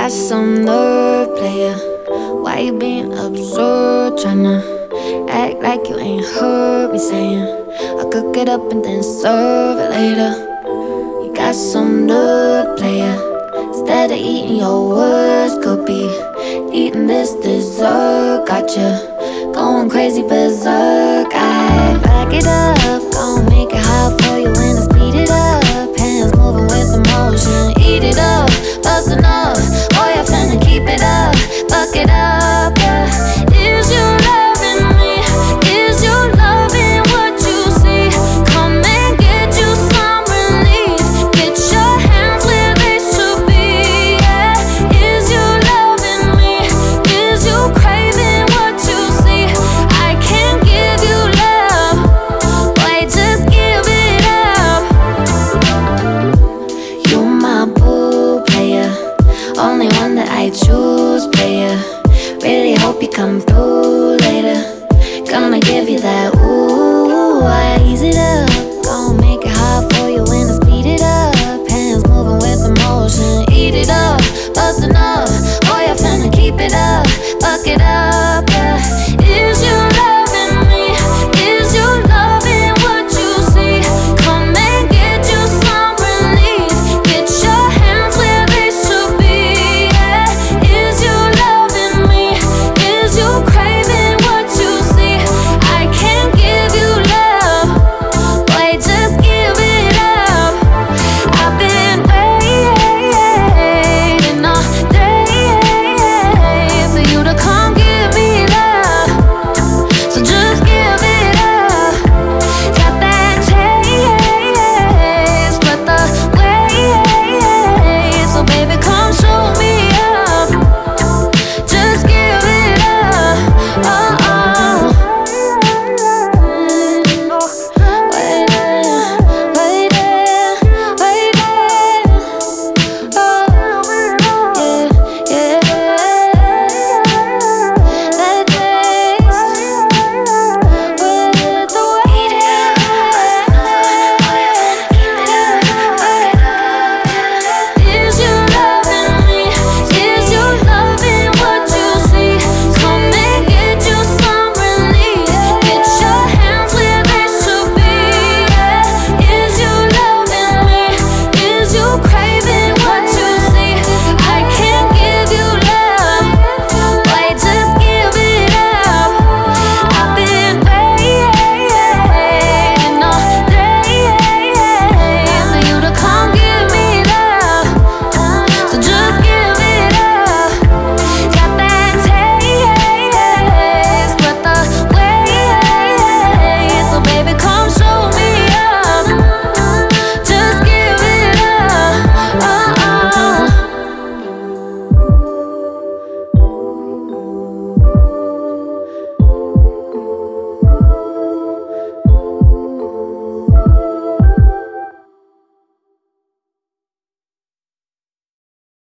got some nerve, player. Why you being absurd? Tryna act like you ain't heard me saying I'll cook it up and then serve it later. You got some nerve, player. Instead of eating your words, could be eating this dessert. Gotcha going crazy berserk. I back it up, gon' make it hot for you when I speed it up. Hands moving with emotion, eat it up, bustin' up. Boy, I finna keep it up, fuck it up, yeah. Is you loving me? Is you loving what you see? Come and get you some relief. Get your hands where they should be, yeah. Is you loving me? Is you craving what you see? I can't give you love, boy, just give it up. You my boo, player. Only one that I choose, player. Really hope you come through later. Gonna give you that ooh, I ease it up, gon' make it hard